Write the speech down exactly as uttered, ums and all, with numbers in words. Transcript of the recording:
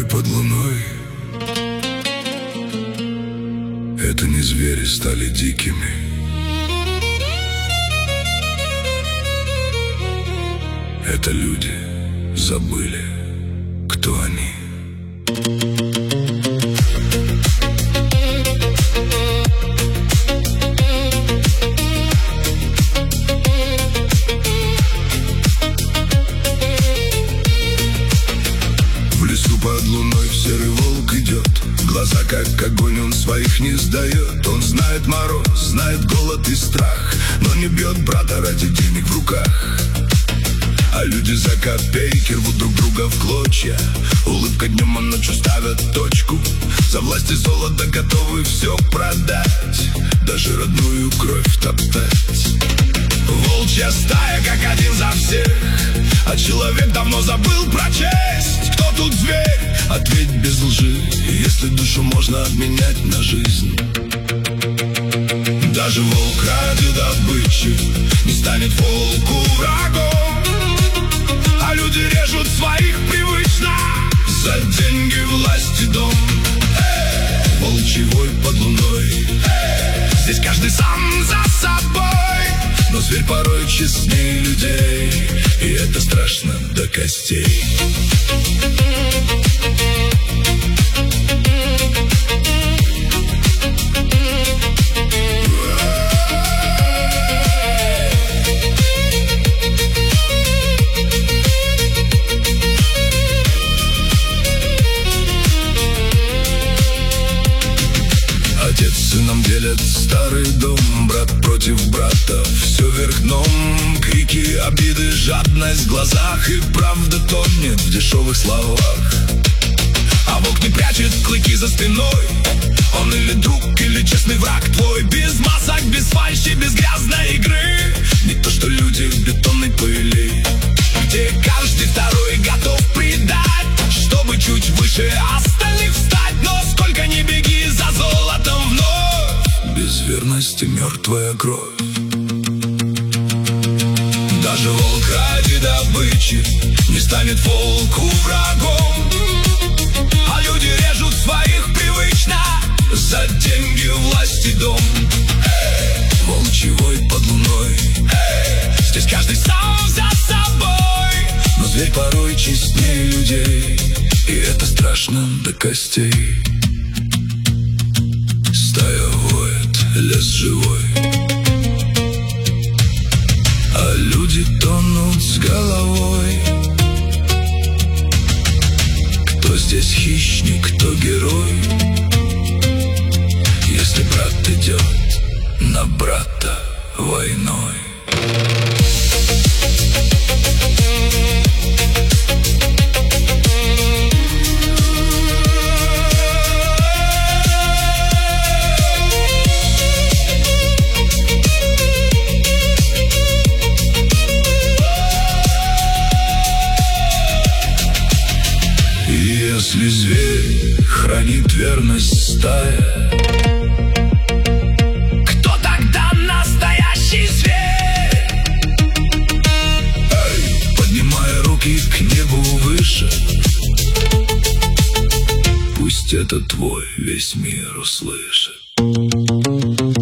под луной. Это не звери стали дикими, это люди забыли, кто они. В лесу под луной серый волк идет, глаза как огонь, он своих не сдает. Он знает мороз, знает голод и страх, но не бьет брата ради денег в руках. А люди за копейки рвут друг друга в клочья. Улыбка днем, а ночью ставят точку. За власть и золото готовы все продать, даже родную кровь топтать. Волчья стая как один за всех, а человек давно забыл про честь. Кто тут зверь? Ответь без лжи, если душу можно обменять на жизнь. Даже волк ради добычи не станет волку врагом, а люди режут своих привычно за деньги, власть и дом. Эй! Волчий вой под луной. Эй! Здесь каждый сам за собой, но зверь порой честнее людей, и это страшно до костей. Отец с сыном делят старый дом, брат против брата, все вверх дном. Крики, обиды, жадность в глазах, и правда тонет в дешевых словах. А волк не прячет клыки за спиной, он или друг, или честный враг твой. Без масок, без фальши, без грязной игры, не то что люди в бетонной пыли, где каждый второй готов предать, чтобы чуть выше остальных встать. Но сколько ни беги за золотом вновь, без верности мертвая кровь. Даже волк ради добычи не станет волку врагом, а люди режут своих привычно за деньги, власть и дом. Эй! Волчий вой под луной. Эй! Здесь каждый сам за собой, но зверь порой честнее людей, и это страшно до костей. Стая воет, лес живой, а люди тонут с головой. Кто здесь хищник, кто герой, если брат идет на брата войной? Если зверь хранит верность стая, кто тогда настоящий зверь? Эй, поднимая руки к небу выше, пусть это твой весь мир услышит.